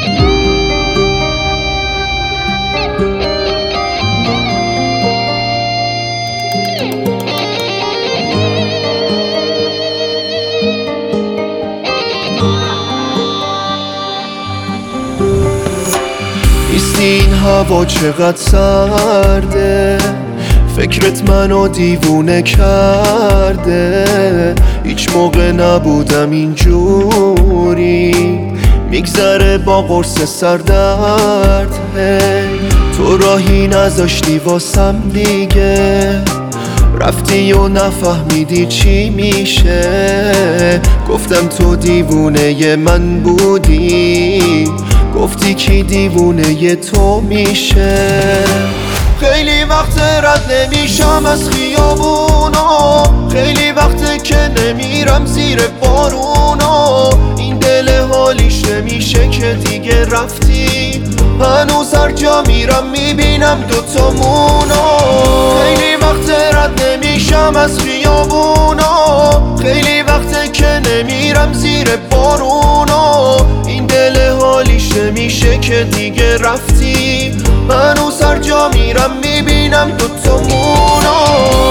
نیستی این هوا چقدر سرده، فکرت منو دیوونه کرده. هیچ موقع نبودم اینجوری، میگذره با قرص سردرد. تو راهی نذاشتی واسم دیگه، رفتی و نفهمیدی چی میشه. گفتم تو دیوونه من بودی، گفتی کی دیوونه تو میشه. خیلی وقت رد نمیشم از خیابونا، خیلی وقته که نمیرم زیر بارونا. این دل حالیش نمیشه که دیگه رفتی، هنوز هر جا میرم میبینم دوتامونا. خیلی وقت رد نمیشم از خیابونا، خیلی وقته که نمیرم زیر بارونا. این دل حالیش نمیشه که دیگه رفتی، هنوز هر جا میرم میبینم دوتامونا.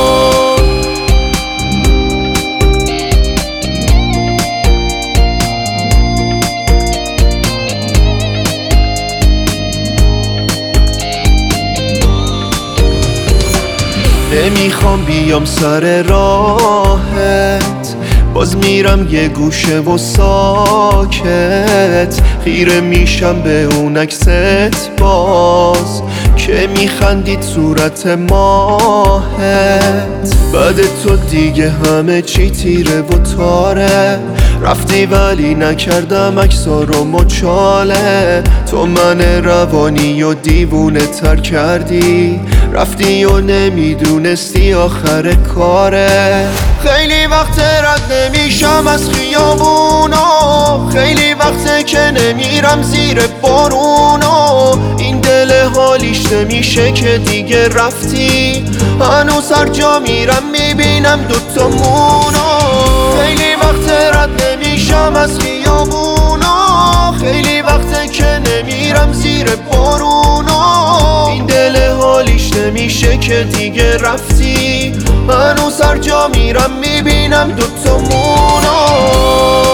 نمیخوام بیام سر راهت، باز میرم یه گوشه و ساکت. خیره میشم به اون عکست باز که میخندید صورت ماهت. بعد تو دیگه همه چی تیره و تاره، رفتی ولی نکردم عکسا رو مچاله. تو من روانی و دیوونه تر کردی، رفتی و نمیدونستی آخر کاره. خیلی وقت رد نمیشم از خیابونا، خیلی وقته که نمیرم زیر بارونا. این دل حالیش نمیشه که دیگه رفتی، هنوز هر جا میرم میبینم دوتامونا. خیلی وقت رد نمیشم از خیابونا، خیلی وقته که نمیرم زیر بارونا. این دل حالیش نمیشه که دیگه رفتی، هنوز هر جا میرم میبینم دوتامونا.